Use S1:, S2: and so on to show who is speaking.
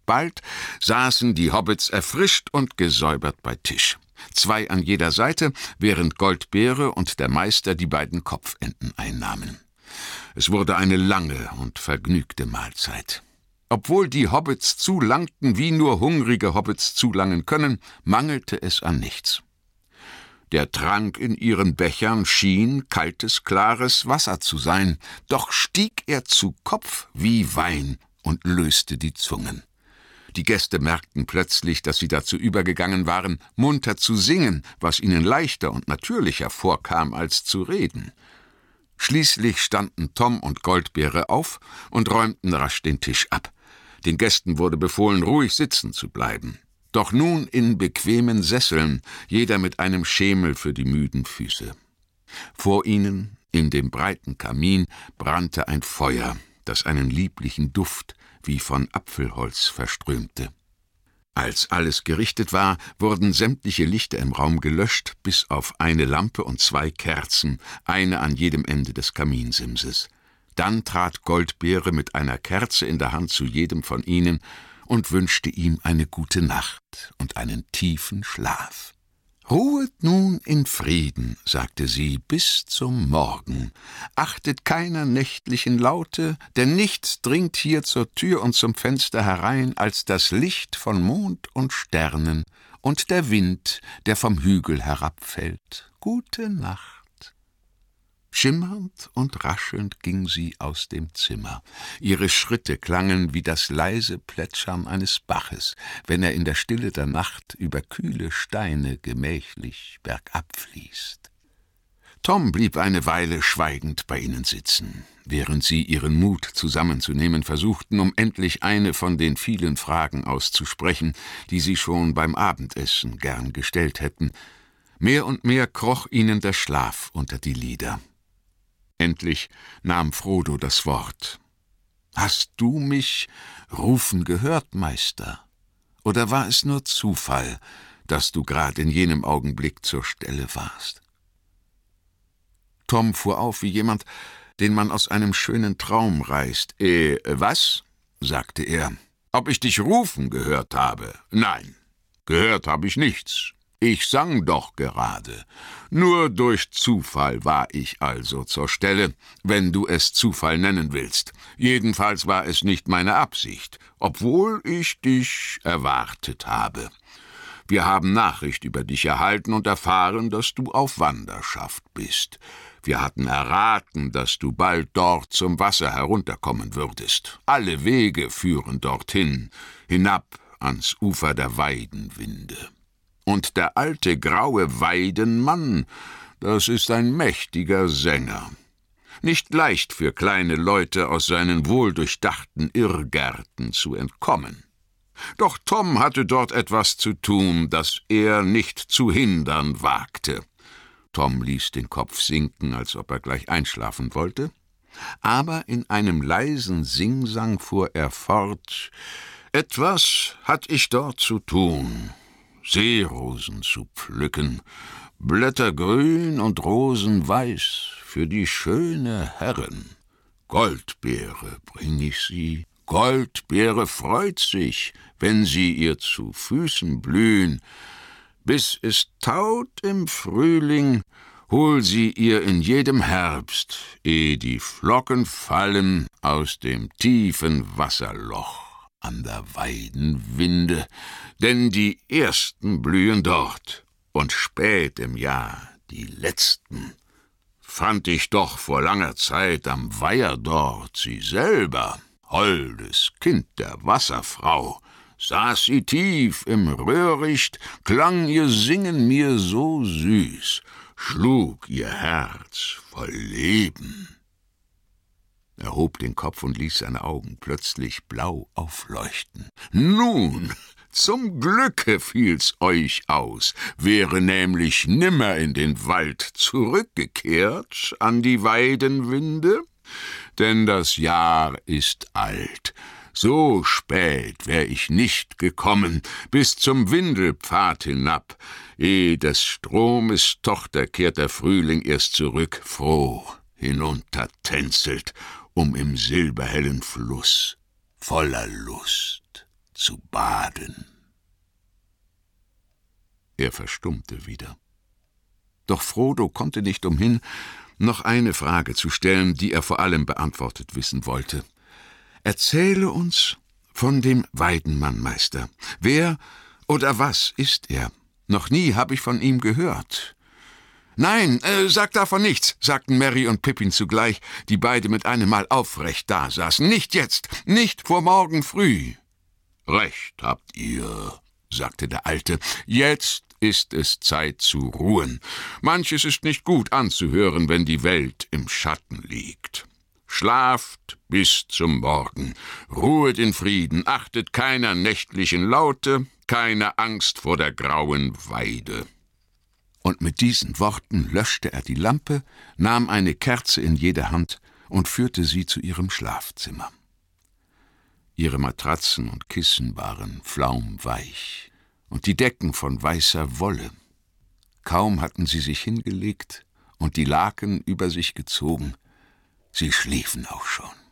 S1: Bald saßen die Hobbits erfrischt und gesäubert bei Tisch. 2 an jeder Seite, während Goldbeere und der Meister die beiden Kopfenden einnahmen. Es wurde eine lange und vergnügte Mahlzeit. Obwohl die Hobbits zulangten, wie nur hungrige Hobbits zulangen können, mangelte es an nichts. Der Trank in ihren Bechern schien kaltes, klares Wasser zu sein, doch stieg er zu Kopf wie Wein und löste die Zungen. Die Gäste merkten plötzlich, dass sie dazu übergegangen waren, munter zu singen, was ihnen leichter und natürlicher vorkam, als zu reden. Schließlich standen Tom und Goldbeere auf und räumten rasch den Tisch ab. Den Gästen wurde befohlen, ruhig sitzen zu bleiben. Doch nun in bequemen Sesseln, jeder mit einem Schemel für die müden Füße. Vor ihnen, in dem breiten Kamin, brannte ein Feuer, das einen lieblichen Duft wie von Apfelholz verströmte. Als alles gerichtet war, wurden sämtliche Lichter im Raum gelöscht, bis auf eine Lampe und 2 Kerzen, eine an jedem Ende des Kaminsimses. Dann trat Goldbeere mit einer Kerze in der Hand zu jedem von ihnen und wünschte ihm eine gute Nacht und einen tiefen Schlaf. »Ruhet nun in Frieden«, sagte sie, »bis zum Morgen. Achtet keiner nächtlichen Laute, denn nichts dringt hier zur Tür und zum Fenster herein als das Licht von Mond und Sternen und der Wind, der vom Hügel herabfällt. Gute Nacht.« Schimmernd und raschelnd ging sie aus dem Zimmer. Ihre Schritte klangen wie das leise Plätschern eines Baches, wenn er in der Stille der Nacht über kühle Steine gemächlich bergab fließt. Tom blieb eine Weile schweigend bei ihnen sitzen, während sie ihren Mut zusammenzunehmen versuchten, um endlich eine von den vielen Fragen auszusprechen, die sie schon beim Abendessen gern gestellt hätten. Mehr und mehr kroch ihnen der Schlaf unter die Lider. Endlich nahm Frodo das Wort. »Hast du mich rufen gehört, Meister? Oder war es nur Zufall, dass du gerade in jenem Augenblick zur Stelle warst?« Tom fuhr auf wie jemand, den man aus einem schönen Traum reißt. Was?« sagte er. »Ob ich dich rufen gehört habe? Nein, gehört habe ich nichts. Ich sang doch gerade. Nur durch Zufall war ich also zur Stelle, wenn du es Zufall nennen willst. Jedenfalls war es nicht meine Absicht, obwohl ich dich erwartet habe. Wir haben Nachricht über dich erhalten und erfahren, dass du auf Wanderschaft bist. Wir hatten erraten, dass du bald dort zum Wasser herunterkommen würdest. Alle Wege führen dorthin, hinab ans Ufer der Weidenwinde. Und der alte graue Weidenmann, das ist ein mächtiger Sänger. Nicht leicht für kleine Leute aus seinen wohldurchdachten Irrgärten zu entkommen. Doch Tom hatte dort etwas zu tun, das er nicht zu hindern wagte. Tom ließ den Kopf sinken, als ob er gleich einschlafen wollte, aber in einem leisen Singsang fuhr er fort: »Etwas hatt ich dort zu tun, Seerosen zu pflücken, Blätter grün und Rosen weiß für die schöne Herrin. Goldbeere bring ich sie, Goldbeere freut sich, wenn sie ihr zu Füßen blühen. Bis es taut im Frühling, hol sie ihr in jedem Herbst, ehe die Flocken fallen aus dem tiefen Wasserloch an der Weidenwinde, denn die ersten blühen dort und spät im Jahr die letzten. Fand ich doch vor langer Zeit am Weiher dort sie selber, holdes Kind der Wasserfrau, saß sie tief im Röhricht, klang ihr Singen mir so süß, schlug ihr Herz voll Leben.« Er hob den Kopf und ließ seine Augen plötzlich blau aufleuchten. »Nun, zum Glücke fiel's euch aus, wäre nämlich nimmer in den Wald zurückgekehrt an die Weidenwinde, denn das Jahr ist alt. So spät wär ich nicht gekommen, bis zum Windelpfad hinab. Ehe des Stromes Tochter kehrt der Frühling erst zurück, froh hinuntertänzelt, um im silberhellen Fluss voller Lust zu baden. Er verstummte wieder. Doch Frodo konnte nicht umhin, noch eine Frage zu stellen, die er vor allem beantwortet wissen wollte. »Erzähle uns von dem Weidenmannmeister. Wer oder was ist er? Noch nie habe ich von ihm gehört.« »Nein, sag davon nichts«, sagten Merry und Pippin zugleich, die beide mit einem Mal aufrecht dasaßen. »Nicht jetzt, nicht vor morgen früh.« »Recht habt ihr«, sagte der Alte, »jetzt ist es Zeit zu ruhen. Manches ist nicht gut anzuhören, wenn die Welt im Schatten liegt. Schlaft bis zum Morgen, ruhet in Frieden, achtet keiner nächtlichen Laute, keine Angst vor der grauen Weide.« Und mit diesen Worten löschte er die Lampe, nahm eine Kerze in jede Hand und führte sie zu ihrem Schlafzimmer. Ihre Matratzen und Kissen waren flaumweich und die Decken von weißer Wolle. Kaum hatten sie sich hingelegt und die Laken über sich gezogen, sie schliefen auch schon.